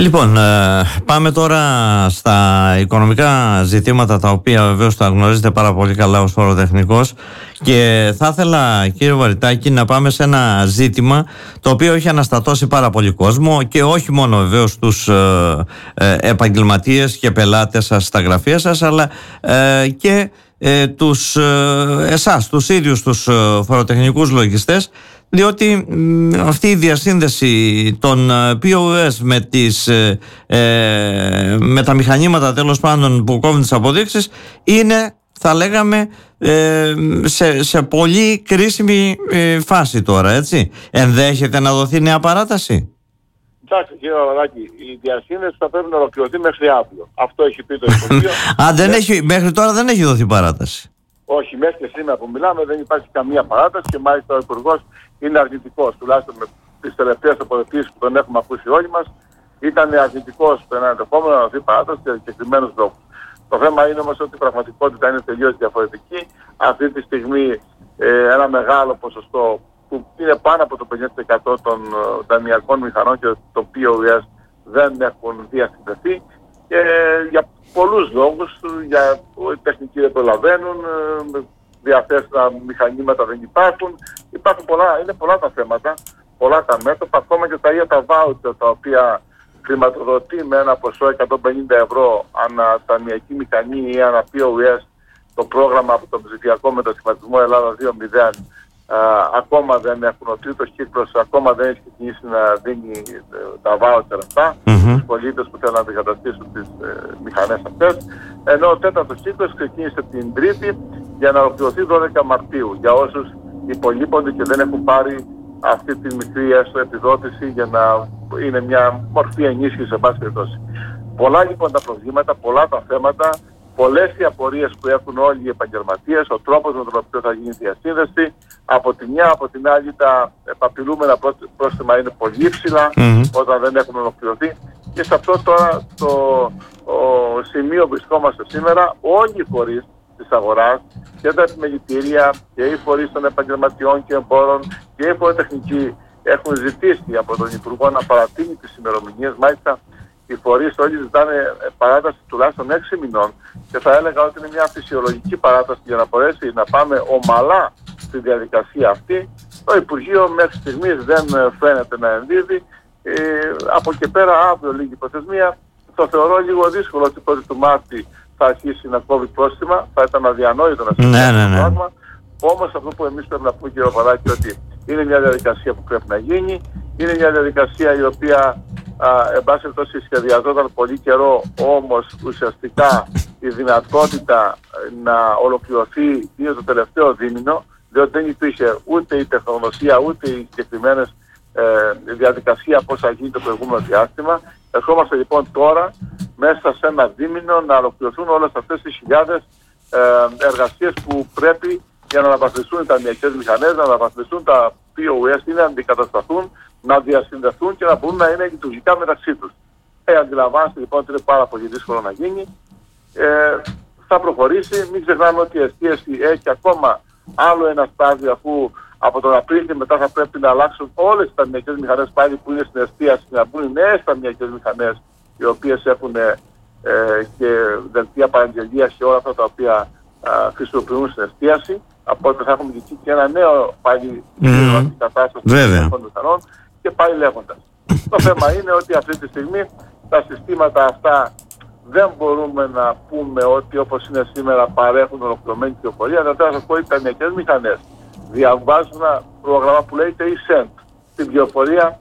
Λοιπόν, πάμε τώρα στα οικονομικά ζητήματα, τα οποία βεβαίως τα γνωρίζετε πάρα πολύ καλά ως φοροτεχνικός, και θα ήθελα, κύριε Βαριτάκη, να πάμε σε ένα ζήτημα το οποίο έχει αναστατώσει πάρα πολύ κόσμο, και όχι μόνο βεβαίως τους επαγγελματίες και πελάτες σας στα γραφεία σας, αλλά και εσάς, τους ίδιους τους φοροτεχνικούς λογιστές, διότι αυτή η διασύνδεση των POS με τα μηχανήματα, τέλος πάντων, που κόβουν τις αποδείξεις, είναι, θα λέγαμε, σε πολύ κρίσιμη φάση τώρα, έτσι. Ενδέχεται να δοθεί νέα παράταση? Εντάξει, κύριε Βαρβαράκη, η διασύνδεση θα πρέπει να ολοκληρωθεί μέχρι αύριο. Αυτό έχει πει το Υπουργείο. Μέχρι τώρα δεν έχει δοθεί παράταση? Όχι, μέχρι και σήμερα που μιλάμε δεν υπάρχει καμία παράταση, και μάλιστα ο Υπουργός είναι αρνητικός, τουλάχιστον με τις τελευταίες τοποθετήσεις που τον έχουμε ακούσει όλοι μας. Ήταν αρνητικός στο ένα ενδεχόμενο να δοθεί παράταση για συγκεκριμένους λόγους. Το θέμα είναι όμως ότι η πραγματικότητα είναι τελείως διαφορετική. Αυτή τη στιγμή ένα μεγάλο ποσοστό, που είναι πάνω από το 50% των δανειακών μηχανών και των POS, δεν έχουν διασυνδεθεί, και για πολλούς λόγους, για τεχνικοί δεν προλαβαίνουν, διαθέσιμα μηχανήματα δεν υπάρχουν. Είναι πολλά τα θέματα, πολλά τα μέτωπα, ακόμα και τα ίδια τα voucher, τα οποία χρηματοδοτεί με ένα ποσό 150 ευρώ ανά ταμιακή μηχανή ή ανά POS το πρόγραμμα από τον ψηφιακό μετασχηματισμό Ελλάδα 2.0. Ακόμα δεν έχουν, ο τρίτος κύκλος ακόμα δεν έχει ξεκινήσει να δίνει τα voucher αυτά στους πολίτες που θέλουν να αντικαταστήσουν τις μηχανές αυτές, ενώ ο τέταρτος κύκλος ξεκίνησε την Τρίτη για να ολοκληρωθεί 12 Μαρτίου για όσους υπολείπονται και δεν έχουν πάρει αυτή τη μικρή έστω επιδότηση, για να είναι μια μορφή ενίσχυση σε πάση περιπτώσει. Πολλά λοιπόν τα προβλήματα, πολλά τα θέματα, πολλές οι απορίες που έχουν όλοι οι επαγγελματίες, ο τρόπος με τον οποίο θα γίνει η διασύνδεση. Από τη μια, από την άλλη, τα επαπειλούμενα πρόστιμα είναι πολύ υψηλά όταν δεν έχουν ολοκληρωθεί. Και σε αυτό τώρα το σημείο βρισκόμαστε σήμερα. Όλοι οι φορείς της αγοράς, και τα επιμελητήρια και οι φορείς των επαγγελματιών και εμπόρων και οι φοροτεχνικοί, έχουν ζητήσει από τον Υπουργό να παρατείνει τις ημερομηνίες. Μάλιστα, οι φορείς όλοι ζητάνε παράταση τουλάχιστον 6 μηνών, και θα έλεγα ότι είναι μια φυσιολογική παράταση για να μπορέσει να πάμε ομαλά στη διαδικασία αυτή. Το Υπουργείο μέχρι στιγμής δεν φαίνεται να ενδίδει. Από και πέρα, αύριο λίγη προθεσμία, το θεωρώ λίγο δύσκολο ότι 1η του Μάρτη θα αρχίσει να κόβει πρόστιμα. Θα ήταν αδιανόητο να συμβεί αυτό το πράγμα. Όμως αυτό που εμείς πρέπει να πούμε, κύριε Βαράκη, ότι είναι μια διαδικασία που πρέπει να γίνει. Είναι μια διαδικασία η οποία εν πάση περιπτώσει σχεδιαζόταν πολύ καιρό, όμως ουσιαστικά η δυνατότητα να ολοκληρωθεί είναι το τελευταίο δίμηνο, διότι δεν υπήρχε ούτε η τεχνογνωσία ούτε η συγκεκριμένη διαδικασία πώς θα γίνει το προηγούμενο διάστημα. Ερχόμαστε λοιπόν τώρα μέσα σε ένα δίμηνο να ολοκληρωθούν όλες αυτές τις χιλιάδες εργασίες που πρέπει για να αναβαθμιστούν οι ταμιακές μηχανές, να αναβαθμιστούν τα POS ή να αντικατασταθούν, να διασυνδεθούν και να μπορούν να είναι λειτουργικά μεταξύ τους. Αντιλαμβάνεστε λοιπόν ότι είναι πάρα πολύ δύσκολο να γίνει. Θα προχωρήσει. Μην ξεχνάμε ότι η εστίαση έχει ακόμα άλλο ένα στάδιο, αφού από τον Απρίλιο μετά θα πρέπει να αλλάξουν όλες τις ταμιακές μηχανές πάλι που είναι στην εστίαση, να μπουν νέες ταμιακές μηχανές, οι οποίες έχουν και δελτία παραγγελίας και όλα αυτά τα οποία χρησιμοποιούν στην εστίαση. Οπότε θα έχουμε και ένα νέο πάλι κατάσταση των μηχανών και πάλι λέγοντας. Το θέμα είναι ότι αυτή τη στιγμή τα συστήματα αυτά δεν μπορούμε να πούμε ότι όπως είναι σήμερα παρέχουν ολοκληρωμένη πληροφορία. Δηλαδή θα σας πω, οι ταμιακές μηχανές διαβάζουν ένα πρόγραμμα που λέγεται e-Send, την πληροφορία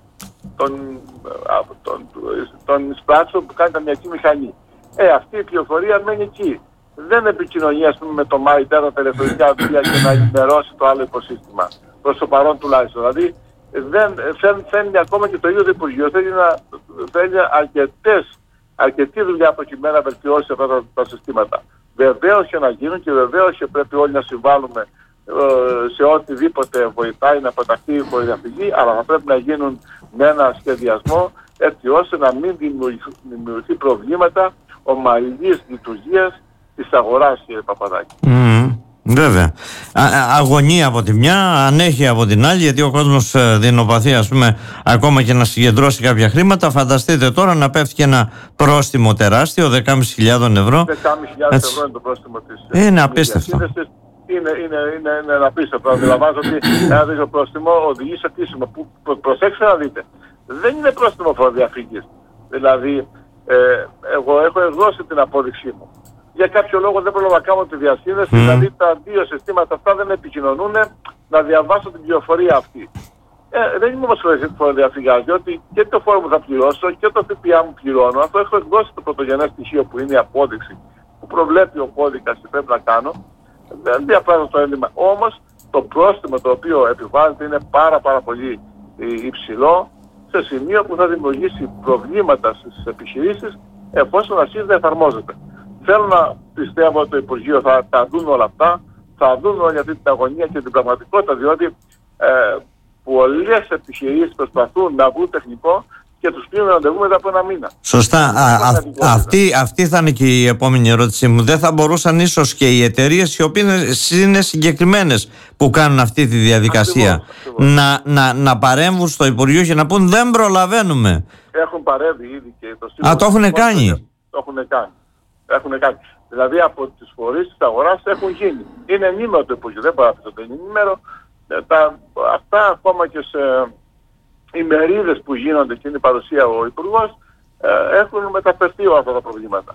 των εισπράξεων που κάνει ταμιακή μηχανή. Αυτή η πληροφορία μένει εκεί. Δεν επικοινωνεί, ας πούμε, με το MyData, τα τελεφωνικά βιβλία και να ενημερώσει το άλλο οικοσύστημα. Προς το παρόν τουλάχιστον. Δηλαδή, φαίνεται ακόμα και το ίδιο το Υπουργείο θέλει αρκετή δουλειά προκειμένου να βελτιώσει αυτά τα συστήματα. Βεβαίως και να γίνουν και βεβαίως και πρέπει όλοι να συμβάλλουμε σε οτιδήποτε βοηθάει να πεταχθεί η φοροδιαφυγή, αλλά θα πρέπει να γίνουν με ένα σχεδιασμό έτσι ώστε να μην δημιουργηθεί προβλήματα ομαλής λειτουργίας της αγοράς, κύριε Παπαδάκη. Βέβαια. Αγωνία από τη μια, ανέχεια από την άλλη, γιατί ο κόσμος δεινοπαθεί, ας πούμε, ακόμα και να συγκεντρώσει κάποια χρήματα. Φανταστείτε τώρα να πέφτει και ένα πρόστιμο τεράστιο, 10.500 ευρώ. 10.500 ευρώ είναι το πρόστιμο της. Είναι απίστευτο. Είναι απίστευτο. Αντιλαμβάνω ότι ένα τέτοιο πρόστιμο οδηγεί σε κλείσιμο. Προσέξτε να δείτε. Δεν είναι πρόστιμο φοροδιαφυγής. Δηλαδή, εγώ έχω εκδώσει την απόδειξή μου. Για κάποιο λόγο δεν πρόλαβα να κάνω τη διασύνδεση, δηλαδή τα δύο συστήματα αυτά δεν επικοινωνούν να διαβάσω την πληροφορία αυτή. Δεν είμαι όμως φοροδιαφυγάς, διότι και το φόρο μου θα πληρώσω και το ΦΠΑ μου πληρώνω. Αυτό έχω εκδώσει το πρωτογενές στοιχείο που είναι η απόδειξη που προβλέπει ο κώδικας και πρέπει να κάνω. Δεν διαπράττω το έλλειμμα. Όμως το πρόστιμο το οποίο επιβάλλεται είναι πάρα πολύ υψηλό, σε σημείο που θα δημιουργήσει προβλήματα στις επιχειρήσεις εφόσον αρχίζει να εφαρμόζεται. Θέλω να πιστεύω ότι το Υπουργείο θα τα δουν όλα αυτά, θα δουν όλη αυτή την αγωνία και την πραγματικότητα, διότι πολλές επιχειρήσεις προσπαθούν να βγουν τεχνικό και τους κλείνουν ραντεβού μετά από ένα μήνα. Σωστά. Αυτή θα είναι και η επόμενη ερώτησή μου. Δεν θα μπορούσαν ίσως και οι εταιρείες οι οποίες είναι συγκεκριμένες που κάνουν αυτή τη διαδικασία να παρέμβουν στο Υπουργείο και να πούν δεν προλαβαίνουμε? Έχουν παρέμβει ήδη και το Σύμβουλο. Το έχουν κάνει. Το έχουν κάνει. Δηλαδή από τις φορείς της αγοράς έχουν γίνει. Είναι ενήμερο το Υπουργείο, δεν μπορεί να είναι ενήμερο. Αυτά ακόμα και σε ημερίδες που γίνονται και είναι η παρουσία ο Υπουργός έχουν μεταφερθεί όλα αυτά τα προβλήματα.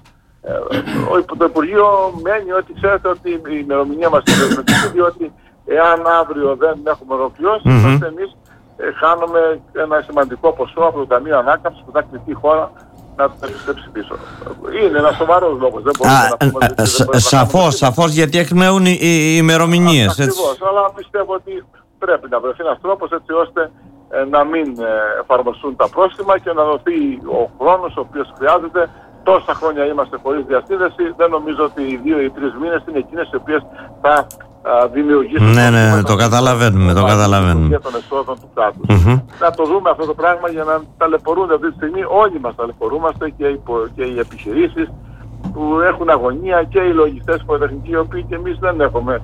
Το Υπουργείο μένει ότι ξέρετε ότι η ημερομηνία μας είναι δεσμευτική, διότι εάν αύριο δεν έχουμε ολοκληρώσει, τότε εμείς χάνουμε ένα σημαντικό ποσό από το Ταμείο Ανάκαμψης που θα κληθεί η χώρα να το επιστρέψει πίσω. Είναι ένα σοβαρός λόγος. Δεν μπορούμε να πούμε σαφώς, γιατί εκπνέουν οι ημερομηνίες. Ακριβώς, αλλά πιστεύω ότι πρέπει να βρεθεί ένας τρόπος έτσι ώστε να μην εφαρμοστούν τα πρόστιμα και να δοθεί ο χρόνος ο οποίος χρειάζεται. Τόσα χρόνια είμαστε χωρίς διασύνδεση. Δεν νομίζω ότι οι 2 ή 3 μήνες είναι εκείνες οι οποίες θα δημιουργήσουν. Ναι, το καταλαβαίνουμε. Για των εσόδων του κράτους. Να το δούμε αυτό το πράγμα για να ταλαιπωρούνται αυτή τη στιγμή. Όλοι μας ταλαιπωρούμαστε και οι επιχειρήσεις που έχουν αγωνία και οι λογιστές πολυτεχνικοί, οι οποίοι και εμείς δεν έχουμε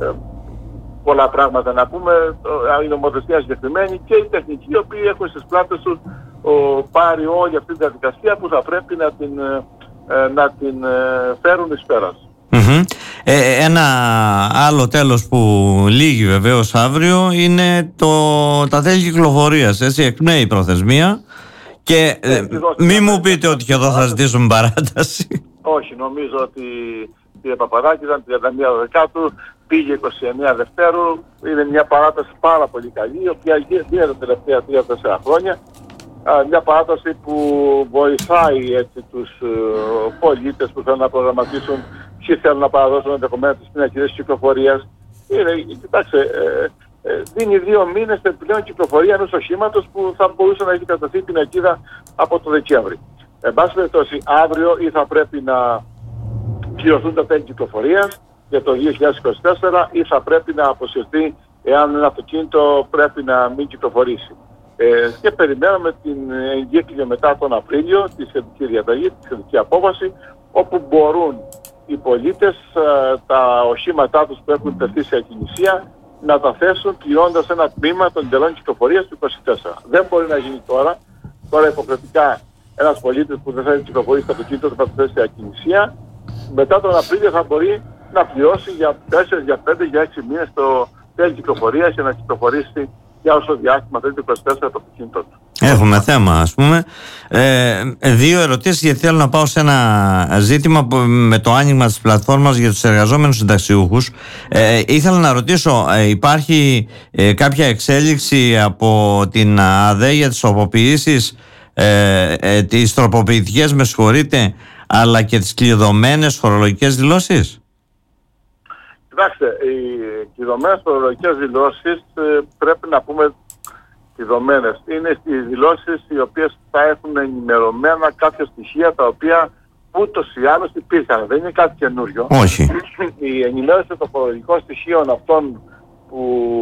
πολλά πράγματα να πούμε, η νομοθεσία συγκεκριμένη και οι τεχνικοί οι οποίοι έχουν στις πλάτες τους πάρει όλη αυτή τη διαδικασία που θα πρέπει να την φέρουν εις πέρας. Ένα άλλο τέλος που λύγει βεβαίως αύριο είναι τα τέλη κυκλοφορίας, έτσι, εκπνέει η προθεσμία και μη μου πείτε ότι και εδώ θα ζητήσουμε παράταση. Όχι, νομίζω ότι η Παπαδάκη ήταν 31 Δεκάτου, πήγε 29 Δευτέρου, είναι μια παράταση πάρα πολύ καλή, η οποία γίνεται τα τελευταία 3-4 χρόνια. Μια παράταση που βοηθάει έτσι τους πολίτες που θέλουν να προγραμματίσουν, ποιοι θέλουν να παραδώσουν ενδεχομένως τις πινακίδες κυκλοφορίας. Κοιτάξτε, δίνει 2 μήνες επιπλέον κυκλοφορία ενός οχήματος που θα μπορούσε να έχει καταστεί πινακίδα από το Δεκέμβρη. Εν πάση περιπτώσει, αύριο ή θα πρέπει να πληρωθούν τα τέλη κυκλοφορίας για το 2024 ή θα πρέπει να αποσυρθεί εάν ένα αυτοκίνητο πρέπει να μην κυκλοφορήσει. Και περιμένουμε την εγκύκλιο μετά τον Απρίλιο, τη σχετική διαταγή, τη σχετική απόφαση, όπου μπορούν οι πολίτες τα οχήματά τους που έχουν τεθεί σε ακινησία να τα θέσουν πληρώνοντας ένα τμήμα των τελών κυκλοφορίας του 2024. Δεν μπορεί να γίνει τώρα. Τώρα υποχρεωτικά ένας πολίτης που δεν θέλει να κυκλοφορήσει το αυτοκίνητο του θα το θέσει σε ακινησία. Μετά τον Απρίλιο θα μπορεί να πληρώσει για 4, για 5, για 6 μήνες το τέλη κυκλοφορίας και να κυκλοφορήσει για όσο διάστημα θέλει το 24 το αυτοκίνητο του. Έχουμε θέμα, ας πούμε. 2 ερωτήσεις, γιατί θέλω να πάω σε ένα ζήτημα που, με το άνοιγμα της πλατφόρμας για τους εργαζόμενους συνταξιούχους. Ήθελα να ρωτήσω, υπάρχει κάποια εξέλιξη από την ΑΔΕ για τις τροποποιήσεις, τις τροποποιητικές, με συγχωρείτε, αλλά και τις κλειδωμένες φορολογικές δηλώσεις? Κοιτάξτε, οι κλειδωμένες φορολογικές δηλώσεις πρέπει να πούμε κλειδωμένες. Είναι οι δηλώσεις οι οποίες θα έχουν ενημερωμένα κάποια στοιχεία τα οποία ούτως ή άλλως υπήρχαν. Δεν είναι κάτι καινούριο. Όχι. Η ενημέρωση των φορολογικών στοιχείων αυτών που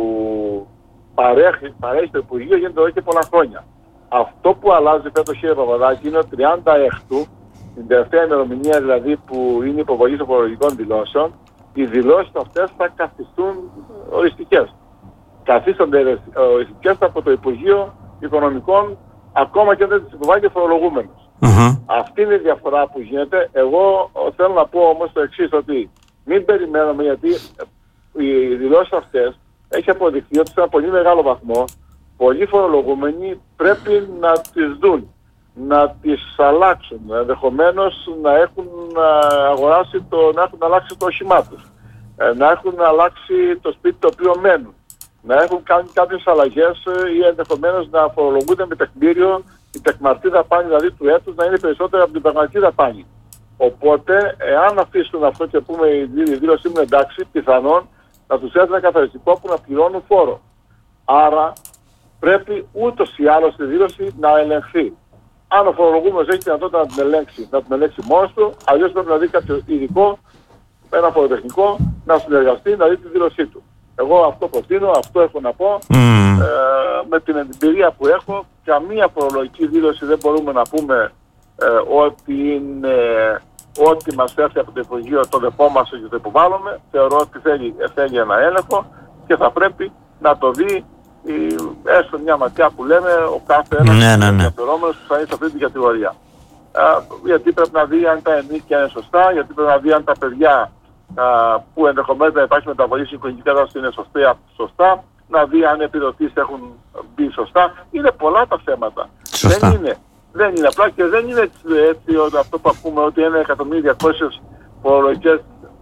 παρέχει το Υπουργείο γίνεται εδώ και πολλά χρόνια. Αυτό που αλλάζει φέτος, κύριε Παπαδάκη, είναι ο 36ου, την τελευταία ημερομηνία δηλαδή που είναι η υποβολή των φορολογικών δηλώσεων, οι δηλώσεις αυτές θα καθιστούν οριστικές. Καθίστανται οριστικές από το Υπουργείο Οικονομικών, ακόμα και δεν τις υποβάλλει ο φορολογούμενος. Αυτή είναι η διαφορά που γίνεται. Εγώ θέλω να πω όμως το εξής, ότι μην περιμένουμε, γιατί οι δηλώσεις αυτές έχει αποδειχθεί ότι σε ένα πολύ μεγάλο βαθμό πολλοί φορολογούμενοι πρέπει να τις δουν, να τις αλλάξουν, ενδεχομένως να έχουν αγοράσει να έχουν αλλάξει το όχημά τους, να έχουν αλλάξει το σπίτι το οποίο μένουν, να έχουν κάνει κάποιες αλλαγές ή ενδεχομένως να φορολογούνται με τεκμήριο η τεκμαρτή δαπάνη δηλαδή του έτους να είναι περισσότερο από την πραγματική δαπάνη. Οπότε, εάν αφήσουν αυτό και πούμε η δήλωσή μου εντάξει, πιθανόν να τους έρθει ένα καθαριστικό που να πληρώνουν φόρο. Άρα πρέπει ούτως ή άλλως τη δήλωση να ελεγχθεί. Αν ο φορολογούμενος έχει δυνατότητα να την ελέγξει μόνος του, αλλιώς πρέπει να δει κάποιο ειδικό, ένα φοροτεχνικό, να συνεργαστεί, να δει τη δήλωσή του. Εγώ αυτό προτείνω, αυτό έχω να πω. Με την εμπειρία που έχω, καμία φορολογική δήλωση δεν μπορούμε να πούμε ότι είναι ό,τι μας έρθει από το Υπουργείο, το δεχόμαστε και το υποβάλλουμε. Θεωρώ ότι θέλει ένα έλεγχο και θα πρέπει να το δει έστω μια ματιά που λέμε ο κάθε ένας ενδιαφερόμενος που θα είναι σε αυτή την κατηγορία. Γιατί πρέπει να δει αν τα ενίκια είναι σωστά, γιατί πρέπει να δει αν τα παιδιά που ενδεχομένως να υπάρχει μεταβολή στην οικογενειακή κατάσταση είναι σωστά, να δει αν οι επιδοτήσεις έχουν μπει σωστά. Είναι πολλά τα θέματα. Δεν είναι απλά και δεν είναι έτσι αυτό που ακούμε ότι 1.200.000 φορολογικές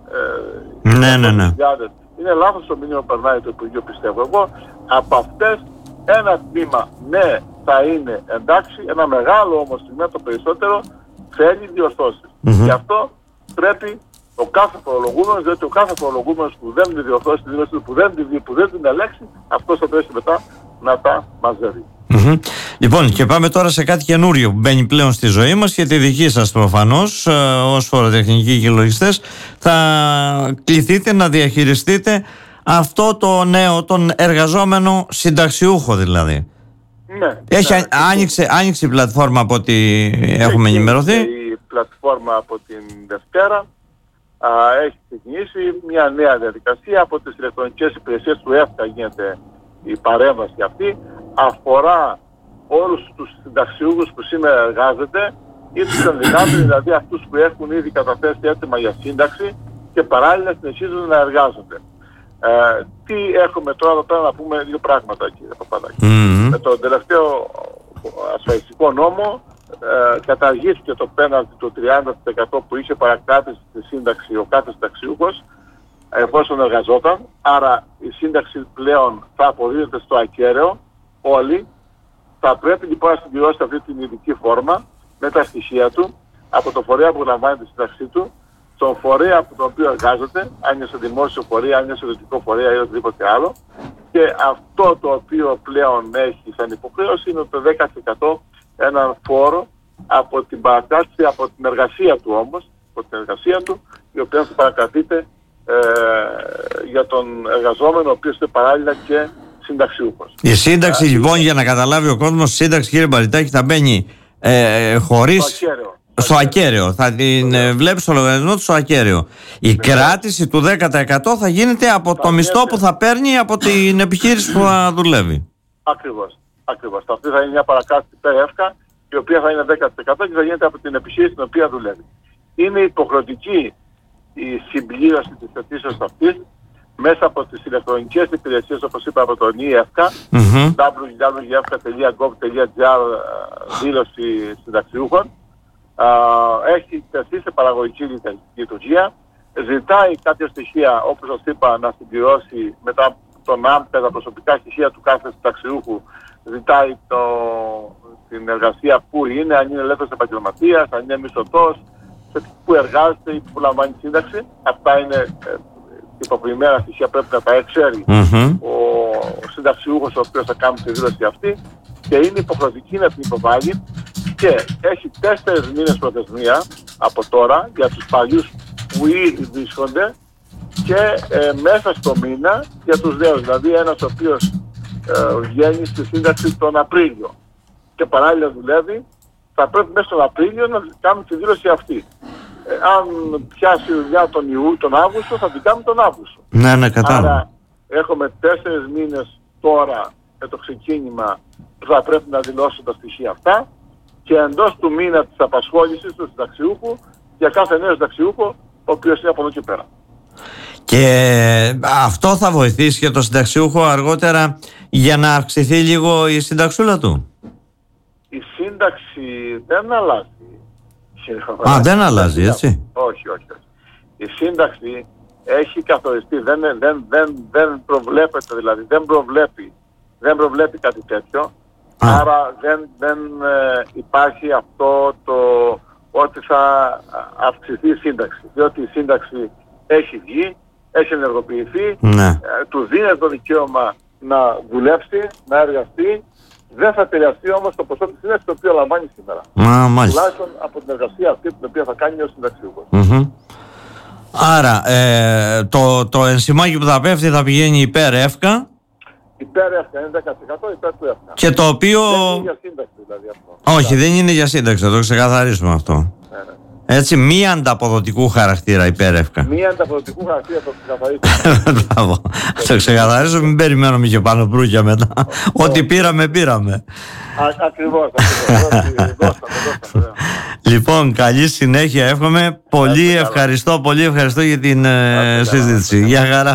χιλιάδες. Είναι λάθος το μήνυμα που περνάει το Υπουργείο, πιστεύω εγώ. Από αυτές ένα τμήμα ναι θα είναι εντάξει, ένα μεγάλο όμως τμήμα, το περισσότερο, θέλει διορθώσεις. Γι' αυτό πρέπει ο κάθε φορολογούμενος, διότι ο κάθε φορολογούμενος που δεν την διορθώσει τη δήλωση του, που δεν την ελέγξει, αυτός θα πρέπει μετά να τα μαζεύει. Λοιπόν, και πάμε τώρα σε κάτι καινούριο που μπαίνει πλέον στη ζωή μας και τη δική σας προφανώς ως φοροτεχνικοί και λογιστές θα κληθείτε να διαχειριστείτε αυτό το νέο, τον εργαζόμενο συνταξιούχο δηλαδή. Άνοιξε η πλατφόρμα από ό,τι έχουμε ενημερωθεί. Η πλατφόρμα από την Δευτέρα έχει ξεκινήσει μια νέα διαδικασία από τις ηλεκτρονικές υπηρεσίες του ΕΦΚΑ, γίνεται η παρέμβαση αυτή. Αφορά όλους τους συνταξιούχους που σήμερα εργάζονται ή τους ενδυνάμει, δηλαδή αυτούς που έχουν ήδη καταθέσει έτοιμα για σύνταξη και παράλληλα συνεχίζουν να εργάζονται. Τι έχουμε τώρα εδώ πέρα να πούμε δύο πράγματα, κύριε Παπαδάκη. Με τον τελευταίο ασφαλιστικό νόμο καταργήθηκε το πέναλτι του 30% που είχε παρακράτηση στη σύνταξη ο κάθε συνταξιούχος εφόσον εργαζόταν. Άρα η σύνταξη πλέον θα αποδίδεται στο ακέραιο. Όλοι θα πρέπει λοιπόν να συμπληρώσει αυτή την ειδική φόρμα με τα στοιχεία του από το φορέα που λαμβάνει τη σύνταξή του, στον φορέα από τον οποίο εργάζεται, αν είναι σε δημόσιο φορέα, αν είναι σε ιδιωτικό φορέα ή οτιδήποτε άλλο. Και αυτό το οποίο πλέον έχει σαν υποχρέωση είναι το 10% έναν φόρο από την παρακράτηση, από την εργασία του όμως, από την εργασία του, η οποία θα παρακρατείται για τον εργαζόμενο, ο οποίος είναι παράλληλα και συνταξιούχος. Η σύνταξη λοιπόν, για να καταλάβει ο κόσμος, η σύνταξη, κύριε Μπαριτάκη, θα μπαίνει χωρίς στο ακέραιο. Θα την βλέπει στο λογαριασμό του στο ακέραιο. Η κράτηση του 10% θα γίνεται από το μισθό που θα παίρνει από την επιχείρηση που θα δουλεύει. Ακριβώς. Αυτή θα είναι μια παρακράτηση ΠΕΦΚΑ, η οποία θα είναι 10% και θα γίνεται από την επιχείρηση στην οποία δουλεύει. Είναι υποχρεωτική η συμπλήρωση της αιτήσεως αυτής μέσα από τις ηλεκτρονικές υπηρεσίες, όπως είπα, από τον ΙΕΦΚΑ, www.efka.gov.gr, δήλωση συνταξιούχων. Έχει τεθεί σε παραγωγική λειτουργία. Ζητάει κάποια στοιχεία, όπως σας είπα, να συμπληρώσει μετά τον ΑΜΠ, τα προσωπικά στοιχεία του κάθε συνταξιούχου. Ζητάει την εργασία που είναι, αν είναι ελεύθερος επαγγελματίας, αν είναι μισθωτός, που εργάζεται ή που λαμβάνει σύνταξη. Αυτά είναι τυποποιημένα στοιχεία, πρέπει να τα ξέρει ο συνταξιούχος ο οποίος θα κάνει τη δήλωση αυτή και είναι υποχρεωτική να την υποβάλει και έχει 4 μήνες προθεσμία από τώρα για τους παλιούς που ήδη βρίσκονται και μέσα στο μήνα για τους νέους, δηλαδή ένας ο οποίος βγαίνει στη σύνταξη τον Απρίλιο και παράλληλα δουλεύει, θα πρέπει μέσα στον Απρίλιο να κάνουν τη δήλωση αυτή. αν πιάσει η δουλειά τον Αύγουστο, θα την κάνουμε τον Αύγουστο. Ναι, κατάλαβα. Άρα έχουμε 4 μήνες τώρα με το ξεκίνημα που θα πρέπει να δηλώσουν τα στοιχεία αυτά και εντός του μήνα της απασχόλησης του συνταξιούχου για κάθε νέο συνταξιούχο, ο οποίος είναι από εδώ και πέρα. Και αυτό θα βοηθήσει και το συνταξιούχο αργότερα για να αυξηθεί λίγο η συνταξούλα του. Η σύνταξη δεν αλλάζει. Δεν αλλάζει, έτσι. Όχι. Η σύνταξη έχει καθοριστεί, δεν προβλέπεται, δηλαδή δεν προβλέπει κάτι τέτοιο. Άρα δεν υπάρχει αυτό το ότι θα αυξηθεί η σύνταξη. Διότι η σύνταξη έχει βγει, έχει ενεργοποιηθεί, του δίνει το δικαίωμα να δουλέψει, να εργαστεί. Δεν θα επηρεαστεί όμως το ποσό της σύνταξης το οποίο λαμβάνει σήμερα. Τουλάχιστον από την εργασία αυτή την οποία θα κάνει ο συνταξιούχος. Άρα το ενσημάκι που θα πέφτει θα πηγαίνει υπέρ εύκα. Υπέρ εύκα, είναι 10% υπέρ του εύκα. Και το οποίο... Δεν είναι για σύνταξη δηλαδή αυτό. Όχι, δεν είναι για σύνταξη, θα το ξεκαθαρίσουμε αυτό. Ναι. Έτσι, μη ανταποδοτικού χαρακτήρα υπέρ εύκα. Μη ανταποδοτικού χαρακτήρα θα το ξεκαθαρίσουμε. Μπράβο. Θα το ξεκαθαρίσουμε, μην περιμένουμε και πάνω μπρούκια μετά. Ό,τι πήραμε. Ακριβώς. Δώσαμε. Λοιπόν, καλή συνέχεια εύχομαι. Πολύ ευχαριστώ για την συζήτηση. Γεια χαρά.